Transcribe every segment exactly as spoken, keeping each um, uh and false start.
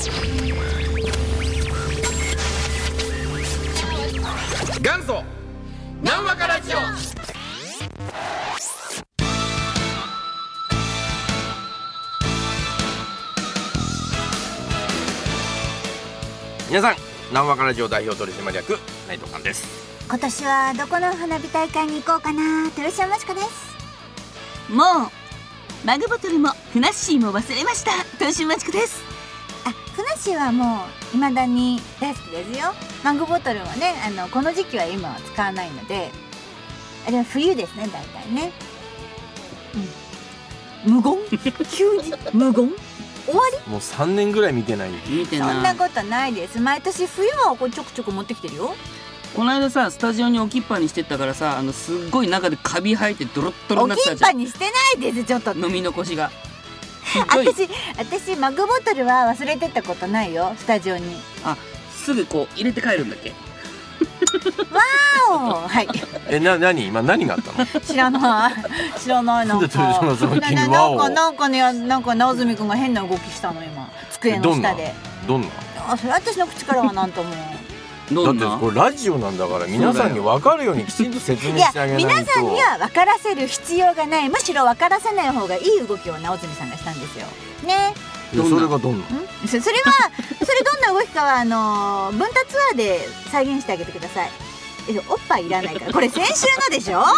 元祖なんわかラジオ。皆さん、なんわかラジオ代表取締役内藤寛です。 今年はどこの花火大会に行こうかな、トルシアマシカです。 もうマグボトルもフナッシーも忘れました、トルシアマシカです。 あ、フナッシーはもう未だに大好きですよ。マグボトルはね、あのこの時期は今は使わないので、あれは冬ですね、大体ね、うん、無言急に無言終わり。 もうさんねんぐらい見てない。 見てない。 そんなことないです。毎年冬はこれちょくちょく持ってきてるよ。 この間さ、スタジオに置きっぱにしてったからさ、あのすっごい中でカビ生えてドロッドロになってたじゃん。 置きっぱにしてないです、ちょっと飲み残しが。 私私マグボトルは忘れてったことないよ、スタジオに。 あ、すぐこう入れて帰るんだっけ。 わーお、はい。 え、な、何今何があったの？ 知らない知らない。なんかなんでなななんかなんかね、なんか直澄くんが変な動きしたの今、机の下で。 どんな？ あ、それ私の口からはなんとも。 どんな？ だってこれラジオなんだから皆さんに分かるようにきちんと説明してあげないと。 いや、皆さんには分からせる必要がない、むしろ分からせない方がいい動きを直澄さんがしたんですよね。 それがどんな？ そ, それはそれどんな動きかはあのー、文太ツアーで再現してあげてください。え、おっぱいいらないから、これ先週のでしょ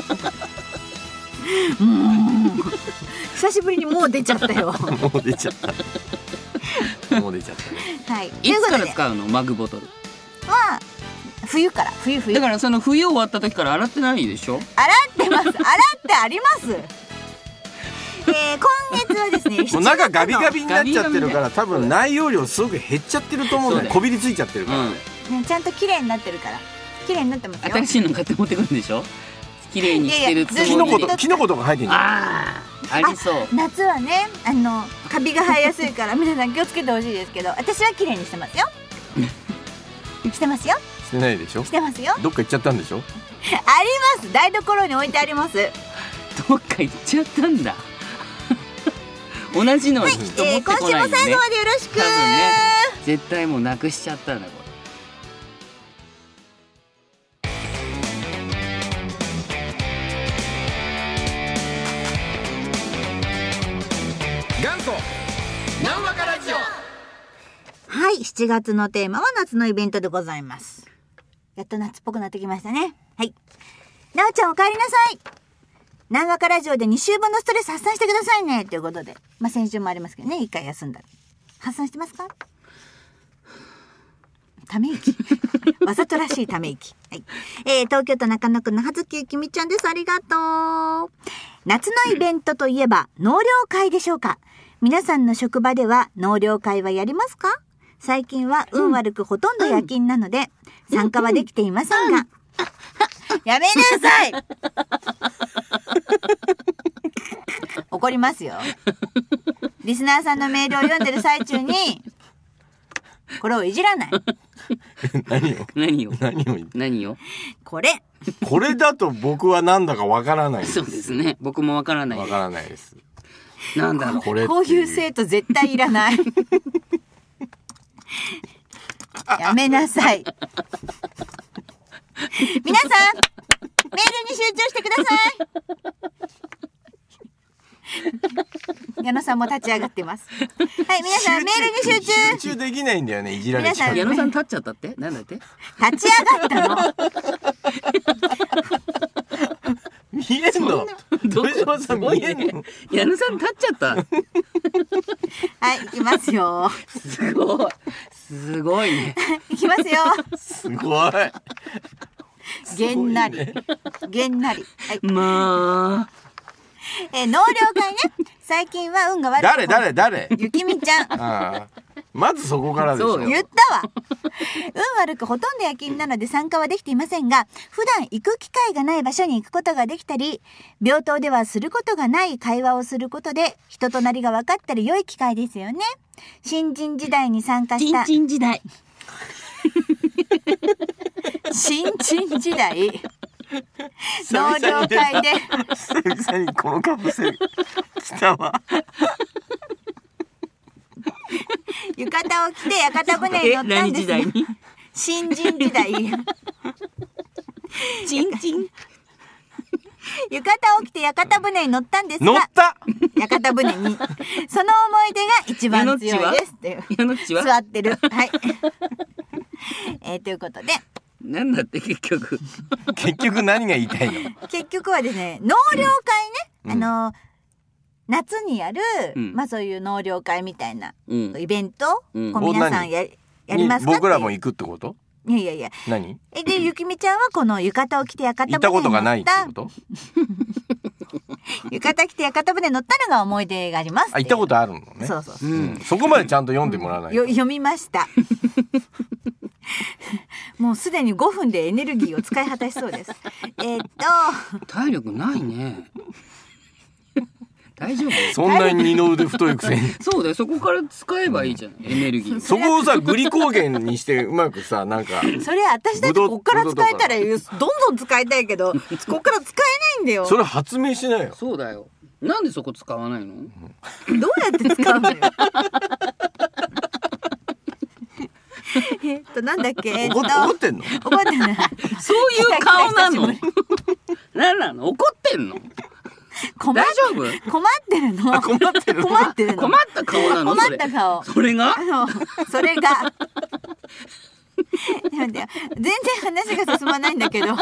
うん久しぶりにもう出ちゃったよもう出ちゃったもう出ちゃったね。 はい、 いつから使うのマグボトルは冬から。冬冬だからその冬終わった時から洗ってないでしょ。 洗ってます、洗ってありますえー、今月はですねもう中ガビガビになっちゃってるから、多分内容量すごく減っちゃってると思うんだよ。こびりついちゃってるから、 ね、ちゃんと綺麗になってるから、綺麗になってますよ。 新しいの買って持ってくるんでしょ。綺麗にしてるつもりで。 キノコとキノコとか生えてんじゃん。 ああ、ありそう。 夏はね、あのカビが生えやすいから皆さん気をつけてほしいですけど、私は綺麗にしてますよしてますよ。 してないでしょ。 してますよ。 どっか行っちゃったんでしょ。 あります、台所に置いてあります。 どっか行っちゃったんだ同じのはきっと持ってこないよね、 えー、今週も最後までよろしく。 多分ね、絶対もうなくしちゃったんだこれ。元祖なんわかラジオ。 はい、しちがつのテーマは夏のイベントでございます。やっと夏っぽくなってきましたね。はい、なおちゃんお帰りなさい。なんわかラジオでに週分のストレス発散してくださいねということで、まあ先週もありますけどね、いっかい休んだら発散してますか？ため息わざとらしいため息、はい。えー、東京都中野区のはずきゆきみちゃんです。ありがとう。夏のイベントといえば納涼会でしょうか。皆さんの職場では納涼会はやりますか？最近は運悪くほとんど夜勤なので参加はできていませんが、やめなさい怒りますよ。リスナーさんのメールを読んでる最中にこれをいじらない何を何を何を何をこれこれだと僕はなんだかわからないです。 そうですね、僕もわからない。 わからないです。 なんだろう、 これこういう生徒絶対いらないやめなさい皆さんメールに集中してください矢野さんも立ち上がってます。はい、皆さんメールに集中集中できないんだよね、いじられちゃう。 矢野さん立っちゃったって、なんだって。 立ち上がったの見えんの豊島さん見えんの。 矢野さん立っちゃったはい、行きますよ。 すごいすごいね行きますよ。 すごいげんなりげんなり、はい、 まあえー、納涼会ね。最近は運が悪く、 誰誰誰ゆきみちゃんああ、まずそこからでしょ。 言ったわ運悪くほとんど夜勤なので参加はできていませんが、普段行く機会がない場所に行くことができたり、病棟ではすることがない会話をすることで人となりが分かったり良い機会ですよね。新人時代に参加した新人時代新人時代納涼会で久々にこのカプセル来たわ浴衣を着て屋形船に乗ったんです。 何時代に新人時代チンチン浴衣を着て屋形船に乗ったんですが乗った屋形船にその思い出が一番強いですっていう矢野っちは座ってるはいえー、ということでなんだって結局結局何が言いたいの？ 結局はですね納涼会ね、 うん、 あの夏にやる、 うん、 まあそういう納涼会みたいな、 うん、 イベント、 うん、 こう皆さん や, やりますかって僕らも行くってこと？ いやいやいや何？ えでゆきみちゃんはこの浴衣を着て屋形船に乗った行ったことがないってこと？ 浴衣着て屋形船乗ったのが思い出があります。 あ行ったことあるのね。 そうそうそう、 うん、そこまでちゃんと読んでもらわないと、 よ読みましたもうすでにごふんでエネルギーを使い果たしそうですえーっと体力ないね大丈夫？ そんなに二の腕太いくせにそうだよ、そこから使えばいいじゃん、エネルギー。 そこをさグリコーゲンにしてうまくさなんかそれ私だってこっから使えたらどんどん使いたいけどこっから使えないんだよ。 それ発明しないよ。 そうだよ、なんでそこ使わないの？ どうやって使うのよえっとなんだっけ、えっと、 怒怒ってんの？ 怒ってないそういう顔なのなんなの？怒ってんの？ 困っ大丈夫？ 困ってるの？ 困ってるの？ 困ってるの？ 困った顔なの？ 困った顔。 それが？ あのそれが全然話が進まないんだけどちょっ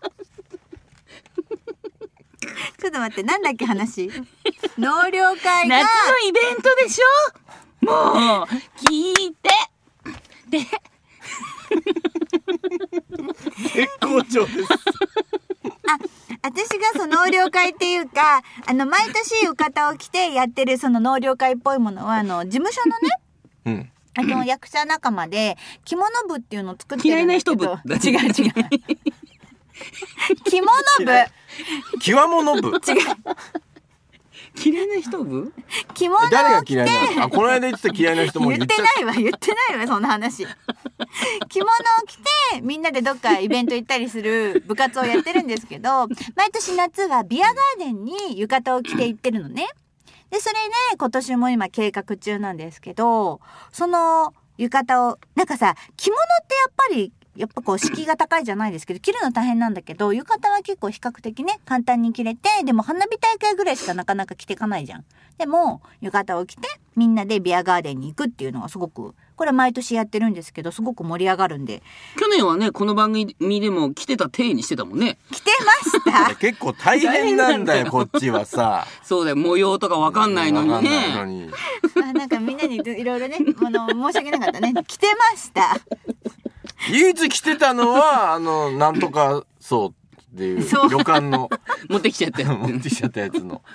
と待って、なんだっけ話納涼会が夏のイベントでしょ。もう聞いてで絶好調ですあ、私がその納涼会っていうかあの毎年浴衣を着てやってるその納涼会っぽいものはあの事務所のね、 うんあの役者仲間で着物部っていうのを作ってるんだけど、 嫌いな人部違う違う着物部きわもの部違う嫌いな人部？ 着物を着て誰が嫌いなの？あこの間言ってた嫌いな人も言ってないわ言ってないわそんな話着物を着てみんなでどっかイベント行ったりする部活をやってるんですけど毎年夏はビアガーデンに浴衣を着て行ってるのね。でそれで今年も今計画中なんですけど、その浴衣をなんかさ着物ってやっぱりやっぱこう敷居が高いじゃないですけど着るの大変なんだけど浴衣は結構比較的ね簡単に着れて、でも花火大会ぐらいしかなかなか着ていかないじゃん。でも浴衣を着てみんなでビアガーデンに行くっていうのがすごくこれ毎年やってるんですけどすごく盛り上がるんで。 去年はねこの番組でも着てた体にしてたもんね。 着てました結構大変なんだよこっちはさそうだよ、模様とかわかんないのにね。 わかんないのにあなんかみんなにいろいろねあの申し訳なかったね着てました唯一着てたのはあのなんとかそうっていうそう旅館の持ってきちゃって持ってきちゃったやつの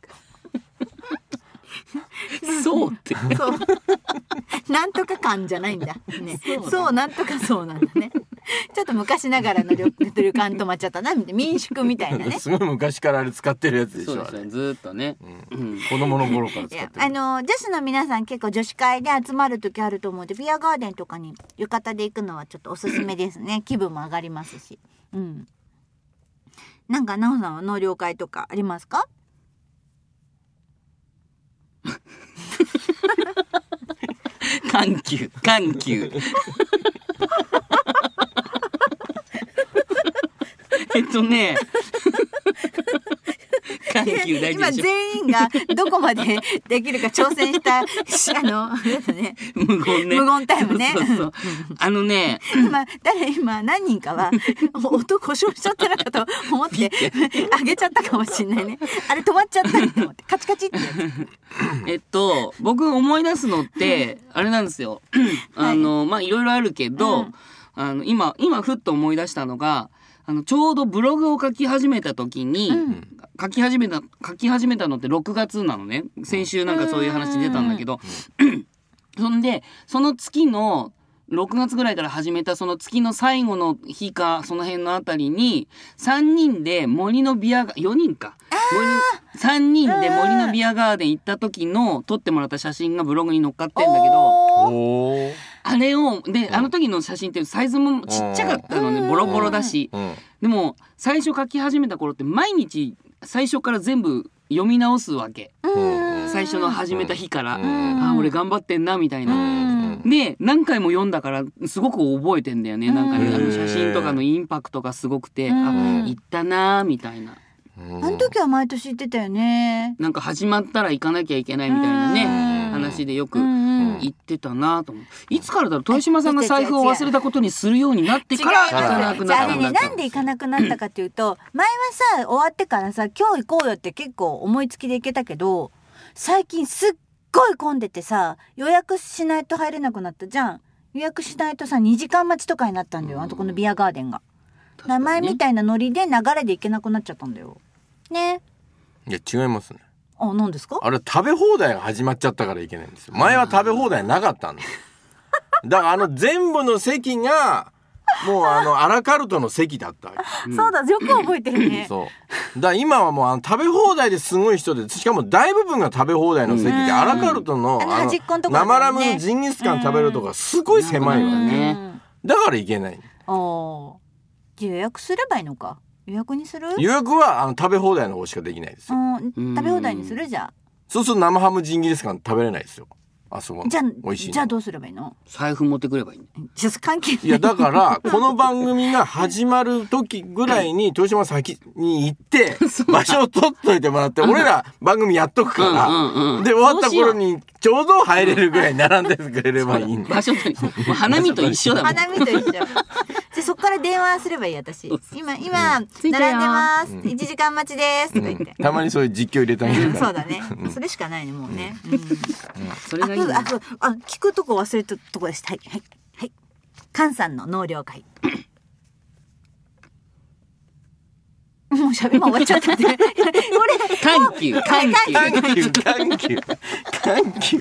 そうってそうなんとか感じゃないんだね。そう、そうなんとかそうなんだね。ちょっと昔ながらの旅旅館泊まっちゃったなみたいな民宿みたいなねすごい昔からあれ使ってるやつでしょ。 そうですよ、ずーっとね、 うんうん、 子供の頃から使いやってる。 あの女子の皆さん結構女子会で集まる時あると思うんでビアガーデンとかに浴衣で行くのはちょっとおすすめですね気分も上がりますし。うんなんか奈緒さんは納涼会とかありますか？ 緩急緩急えっとね緩急大事今でしょ。 全員がどこまでできるか挑戦したあのあれだね無言ね。 無言タイムねそうそうそうあのね今誰今何人かは音故障しちゃったのかと思って上げちゃったかもしれないね。あれ止まっちゃったって思ってカチカチってやつえっと僕思い出すのってあれなんですよあのまあいろいろあるけど、うん、あの今今ふっと思い出したのがあのちょうどブログを書き始めた時に、うん、書き始めた書き始めたのってろくがつなのね。先週なんかそういう話出たんだけど、そんでその月のろくがつぐらいから始めたその月の最後の日かその辺のあたりにさんにんで森のビアガよにんか森さんにんで森のビアガーデン行った時の撮ってもらった写真がブログに載っかってんだけど、 おあれをであの時の写真ってサイズもちっちゃかったのね、ボロボロだし、でも最初書き始めた頃って毎日最初から全部読み直すわけ。 最初の始めた日から、 んあ俺頑張ってんなみたいな、 うんで何回も読んだからすごく覚えてんだよね。なんかね、 うんあの写真とかのインパクトがすごくて、 うんあ行ったなみたいな。 あの時は毎年行ってたよね。 なんか始まったら行かなきゃいけないみたいなね、 うん話でよくうん言ってたなと思う。いつからだろう、豊島さんが財布を忘れたことにするようになってから行かなくなじゃあね、 ったんだっなんで行かなくなったかっていうと、前はさ終わってからさ今日行こうよって結構思いつきで行けたけど、最近すっごい混んでてさ予約しないと入れなくなったじゃん。予約しないとさにじかん待ちとかになったんだよ、あとこのビアガーデンが。名前みたいなノリで流れで行けなくなっちゃったんだよね。 いや違いますね。 あ、何ですか？ あれ食べ放題が始まっちゃったからいけないんですよ。前は食べ放題なかったんです。だからあの全部の席がもうあのアラカルトの席だったわけ。 そうだ、よく覚えてるね。 そうだから今はもうあの食べ放題ですごい人で、しかも大部分が食べ放題の席で、 うんアラカルトのあのあの端っこのとこだった生よねラムのジンギスカン食べるとかすごい狭いわうんね。 ねだからいけない。 ああ、じゃあ予約すればいいのか。予約にする？ 予約はあの食べ放題の方しかできないですよ。 うん、食べ放題にするじゃそうすると生ハムジンギスカン食べれないですよ。あそこのじゃあ美味しいの。 じゃあどうすればいいの？ 財布持ってくればいいね。 ちょっと関係ない。 いやだからこの番組が始まる時ぐらいに豊島先に行って場所を取っといてもらって、俺ら番組やっとくかうんうんうんら、で終わった頃にちょうど入れるぐらいに並んでくれればいいんだ。 場所取り、もう花見と一緒だもん。 花見と一緒。じゃあそっから電話すればいい私。今今着いたよ並んでます。一時間待ちですとか言って。 たまにそういう実況入れてあげるから。 そうだね。それしかないねもうね。うんそれがいいな。 あ、そうあ、聞くとこ忘れたとこです。はいはいはい。菅さんの納涼会。もうしゃべ今終わっちゃったんで。俺緩急緩急緩急緩急緩急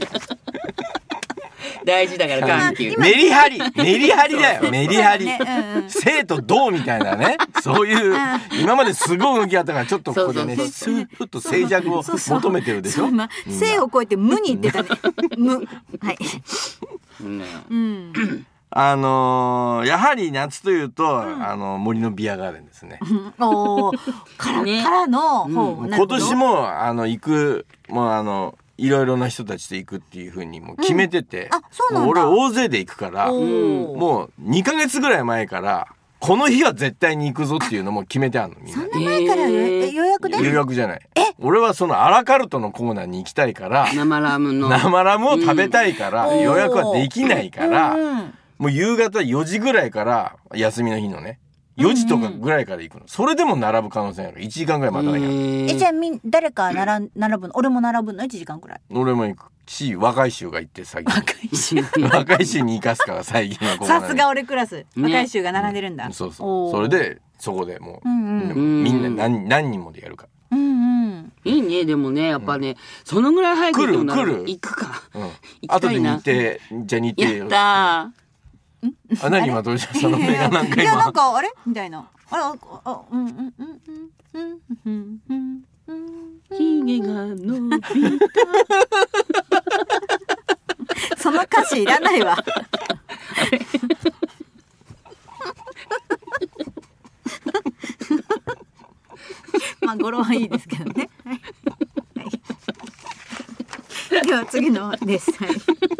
大事だから緩急。 メリハリメリハリだよメリハリ、 ねうんうん生と同みたいなね、そういう今まですごい動きあったからちょっとここでねそうスーッと静寂を求めてるでしょ。 そうま生を超えて無に言ってたね。無。はい。 ねうん。 あのーやはり夏というと、あの森のビアガーデンですね。 おお。からねからの方。なるほど今年。もあの行くもうあのいろいろな人たちと行くっていう風にもう決めてて、 うんあそうなんだもう俺大勢で行くから、 おーもうにかげつぐらい前からこの日は絶対に行くぞっていうのも決めてあるのみんなそんな前から予えーえ予約で？ 予約じゃない。俺はそのアラカルトのコーナーに行きたいから生ラムの生ラムを食べたいから、 うん予約はできないから、 うんもう夕方よじぐらいから休みの日のねよじとかぐらいから行くの。それでも並ぶ可能性ある。いちじかんぐらい待たなきゃ。 えじゃあみん誰か並ん並ぶの？俺も並ぶのいちじかんくらい。 俺も行くし、若い衆が行って最近。 若い衆。 若い衆に行かすから最近はここさすが俺クラス。 ね若い衆が並んでるんだ。 そうそおーう。それで、そこでもう、 うんうんうんみんな何何人もでやるかうんうん。 いいね。でもねやっぱね、そのぐらい早く行ってもな来る来る行くか。 ら。うん。 行きた後でいな日程、じゃあ日程やったあ、何今どうしたその目がなんかいやなん今。 かあれみたいな。あれああうんうんうんうんうんうんうんうん。 ー。ひげが伸びた。 その歌詞いらないわ。まあ語呂はいいですけどね。はいはい、では次のです。はい、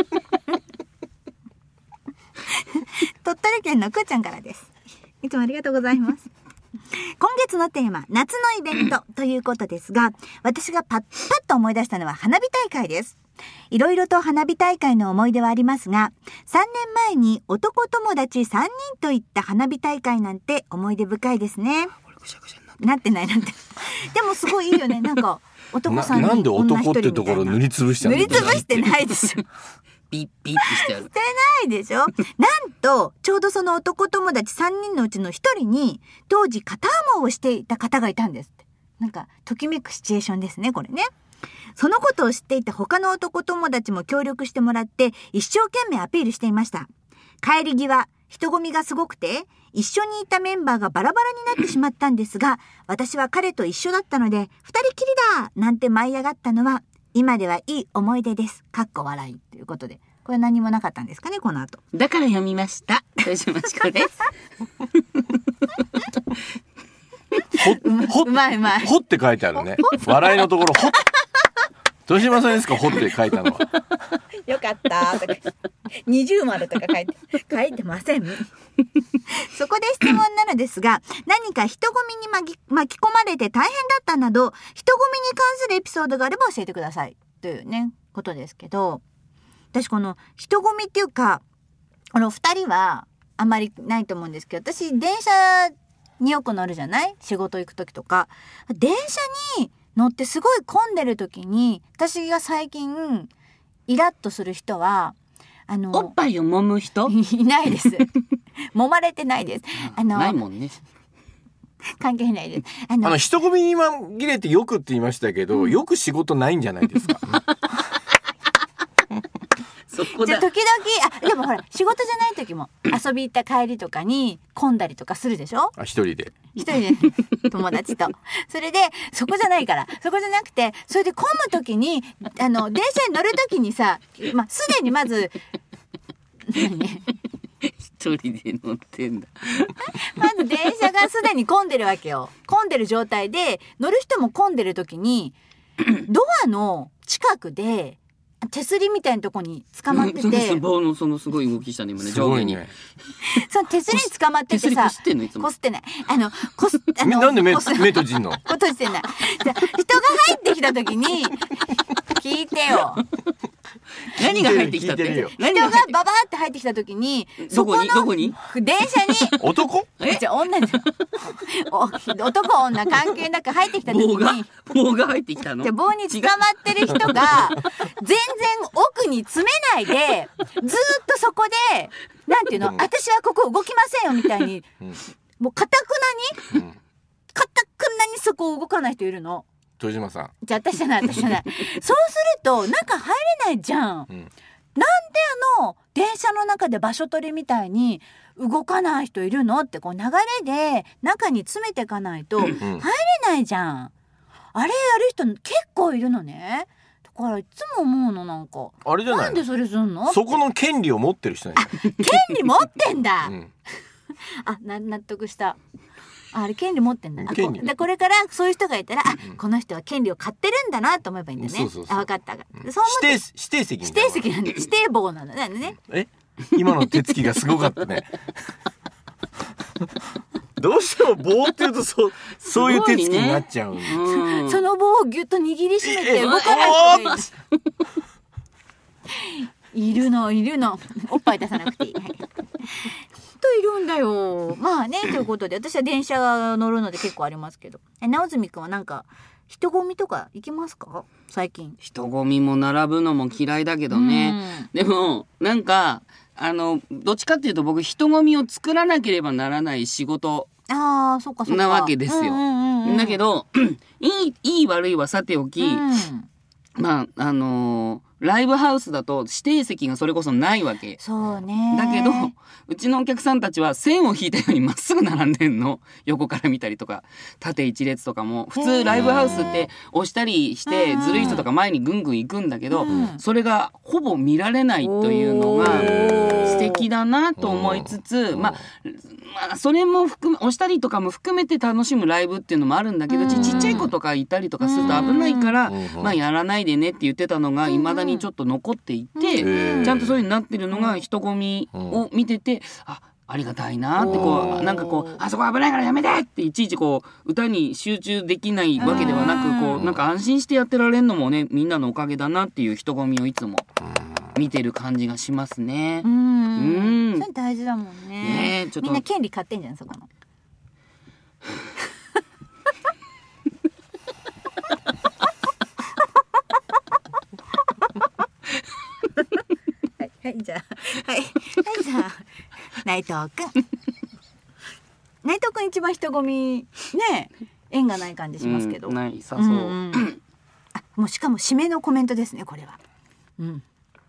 鳥取県のくーちゃんからです。いつもありがとうございます。今月のテーマ、夏のイベントということですが、私がパッパッと思い出したのは花火大会です。いろいろと花火大会の思い出はありますが、さんねんまえに男友達さんにんと行った花火大会なんて思い出深いですね。なってないなんて。でもすごいいいよね。なんか男さんにななんで女一人男ってところ塗りつぶして塗りつぶしてないでしょ。 ピッピッってしてある。 してないでしょ。なんとちょうどその男友達さんにんのうちのひとりに当時片思いをしていた方がいたんですって。なんかときめくシチュエーションですねこれね。そのことを知っていた他の男友達も協力してもらって一生懸命アピールしていました。帰り際人混みがすごくて一緒にいたメンバーがバラバラになってしまったんですが、私は彼と一緒だったので二人きりだなんて舞い上がったのは今ではいい思い出です。かっこ笑いということで、これ何もなかったんですかねこの後。 だから読みました。豊島ちこです。 ほ、ほ、 うまいうまい。 ほって書いてあるね。笑いのところ、ほ。 豊島さんですか、掘って書いたのは。 よかったとか二重丸とか書いて書いてません。そこで質問なのですが、何か人混みに巻き、巻き込まれて大変だったなど人混みに関するエピソードがあれば教えてくださいというねことですけど、私この人混みっていうかこの二人はあんまりないと思うんですけど、私電車によく乗るじゃない、仕事行く時とか。電車に乗ってすごい混んでる時に私が最近イラッとする人はあのおっぱいを揉む人いないです。揉まれてないです。あのないもんね。 関係ないです。あのあの人混みに紛れてよくって言いましたけど、うん、よく仕事ないんじゃないですか。 そこだ。 じゃ時々あでもほら仕事じゃない時も遊び行った帰りとかに混んだりとかするでしょ。 あ、一人で一人で友達と。それでそこじゃないからそこじゃなくて、それで混む時にあの電車に乗る時にさ、まあすでにまず何一人で乗ってんだ。 まず電車がすでに混んでるわけよ。混んでる状態で乗る人も混んでる時にドアの近くで手すりみたいなとこに捕まってて、 うん、棒のそのすごい動きしたね今ね、上下に。 その手すりに捕まっててさ、 こすってんのいつも。 こすってない。あのこすあのなんで目目閉じんの？ 閉じてない。じゃ人が入ってきた時に聞いてよ。 何が入ってきたって？ 人がババーって入ってきた時に、 どこにどこに？ 電車に男？ え？じゃ女じゃ男女関係なく入ってきた時に棒が棒が入ってきたの？ じゃ棒に捕まってる人が全然奥に詰めないでずーっとそこでなんていうの、うん、私はここ動きませんよみたいに、うん、もうかたくなに、うん、かたくなにそこを動かない人いるの。 豊島さん。 じゃあ私じゃない私じゃない。そうすると中入れないじゃん、うん、なんであの電車の中で場所取りみたいに動かない人いるのってこう流れで中に詰めていかないと入れないじゃん、うん、あれやる人結構いるのね。だからいつも思うの、なんかあれじゃないの、 なんでそれすんの？ そこの権利を持ってる人ね。 権利持ってんだ、うん、あな納得した。あれ権利持ってんだ。あこでこれからそういう人がいたら、うん、あこの人は権利を買ってるんだなと思えばいいんだね。 そうそうそう。 あ分かった。 うん、そう指定指定席指定席なんで指定棒なんだね。 え今の手つきがすごかったね。どうしても棒って言うとそうそういう手つきになっちゃう、ね、 うん、その棒をギュッと握りしめて動かない人がいいるのいるの。おっぱい出さなくていい。はいといるんだよ。まあねということで私は電車乗るので結構ありますけど、え直澄くんはなんか人混みとか行きますか最近？ 人混みも並ぶのも嫌いだけどね、うん、でもなんかあのどっちかっていうと僕人混みを作らなければならない仕事あーそっかそっかなわけですよ、うんうんうん、だけどいい、いい悪いはさておき、うん、まああのーライブハウスだと指定席がそれこそないわけ。 そうね。 だけどうちのお客さんたちは線を引いたようにまっすぐ並んでんの。横から見たりとか縦一列とかも普通ライブハウスって押したりしてずるい人とか前にぐんぐん行くんだけど、それがほぼ見られないというのが素敵だなと思いつつ、まあ、まあそれも含め押したりとかも含めて楽しむライブっていうのもあるんだけど、ちっちゃい子とかいたりとかすると危ないからまあやらないでねって言ってたのが未だにちょっと残っていて、ちゃんとそういう風になってるのが人混みを見てて、あありがたいなってこうなんかこうあそこ危ないからやめてっていちいちこう歌に集中できないわけではなく、こうなんか安心してやってられるのもねみんなのおかげだなっていう人混みをいつも見てる感じがしますね。 うんうんそれ大事だもんね。 ねちょっとみんな権利買ってんじゃんそこの。はい、じゃあ、はい、はい、じゃあ、内藤くん。内藤くん一番人混み、ね、縁がない感じしますけど。 うん、ないさそう。うんうん、 あ、もうしかも締めのコメントですね、これは。うん。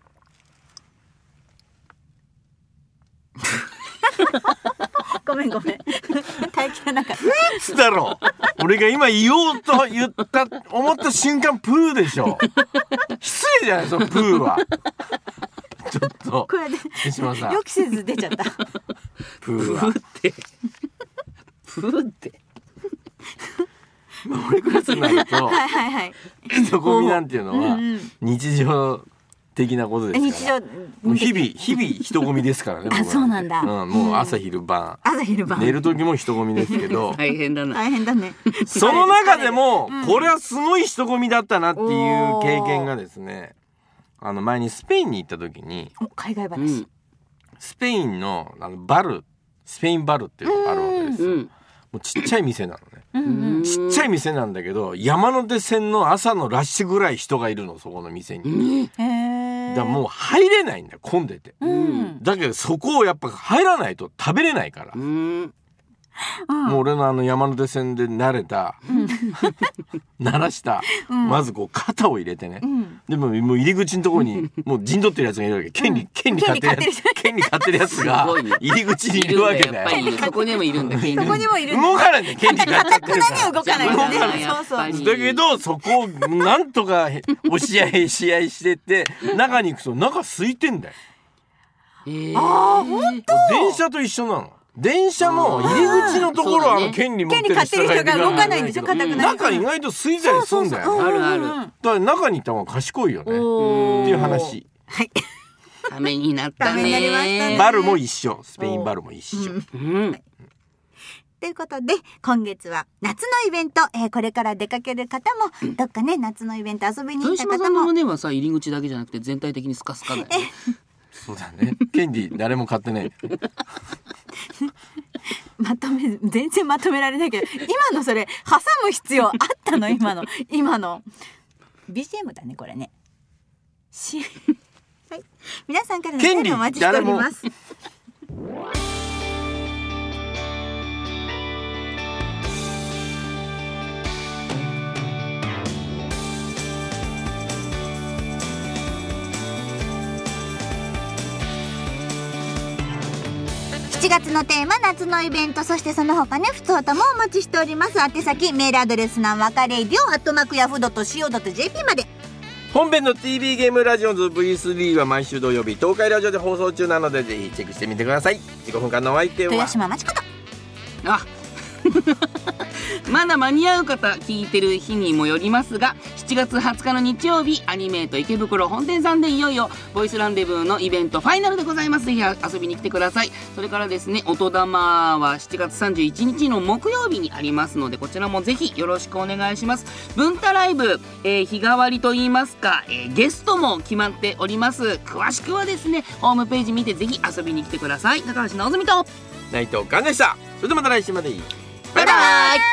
ごめんごめん。耐えきれなかった。 なんつだろう。俺が今言おうと言った思った瞬間プーでしょ。失礼じゃないそのプーは。ちょっとこれで予期せず出ちゃった。 プーは。 プーってプーって。 まあ俺クラスになると、 はいはいはい。 人混みなんていうのはうんうん日常的なことですから。 日常もう日々日々人混みですからね。 あ僕そうなんだうん、もう朝昼晩、 朝昼晩寝る時も人混みですけど大変だな。 大変だねその中でも、 うんこれはすごい人混みだったなっていう経験がですね、あの前にスペインに行った時にお海外話、 うんスペインのあのバルスペインバルっていうのがあるわけですよ。 うん。 もうちっちゃい店なのね。 うんうんちっちゃい店なんだけど山手線の朝のラッシュぐらい人がいるの、そこの店に。 へーだからもう入れないんだよ、混んでて。 うんだけどそこをやっぱ入らないと食べれないから、 うん。 もう俺のあの山手線で慣れた、鳴らした、まずこう肩を入れてね、 んでももう入り口のところにもう陣取ってるやつがいるわけ。権利、権利買ってるやつ権利買ってるやつがすごいね入り口にいるわけだやっぱりよ。 いるそこにもいるんだ。そそこにもいる動かないんだよ、権利買っちゃってるから。 動かないんだね動かないそうそうやっぱりだけどそこをなんとか押し合い試合してって中に行くと中空いてんだよ。 えー、 あーほん電車と一緒なの。電車も入り口のところはあの権利持ってる人がいるから権利買ってる人が動かないんでしょけど硬くない中意外と空いたりするんだよね。 あるあるだから中に行った方が賢いよねっておーいう話。 はいためになったね。 ためになりましたねバルも一緒、スペインバルも一緒。 うん。 ということで今月は夏のイベント、えーこれから出かける方もどっかね夏のイベント遊びに行った方豊島さんのも胸はさ入り口だけじゃなくて全体的にスカスカだよね。 そうだね。権利誰も買ってない。 まとめ全然まとめられないけど今のそれ挟む必要あったの今の今の ビージーエム だねこれねしはい皆さんからの権利メールお待ちしておりますしちがつのテーマ夏のイベントそしてその他ねふつおたもお待ちしております宛先メールアドレスなんわかレイディオアットマークヤフー .co.jp まで本編の ティービー ゲームラジオズ ブイスリー は毎週土曜日東海ラジオで放送中なのでぜひチェックしてみてください。じゅうごふんかんのお相手は豊島町子とあまだ間に合う方聞いてる日にもよりますがしちがつはつかの日曜日アニメート池袋本店さんでいよいよボイスランデブーのイベントファイナルでございます。ぜひ遊びに来てください。それからですね音玉はしちがつさんじゅういちにちの木曜日にありますのでこちらもぜひよろしくお願いします。文太ライブ、えー日替わりといいますか、えーゲストも決まっております。詳しくはですねホームページ見てぜひ遊びに来てください。高橋直澄と内藤寛でした。それではまた来週まで。 バイバイ。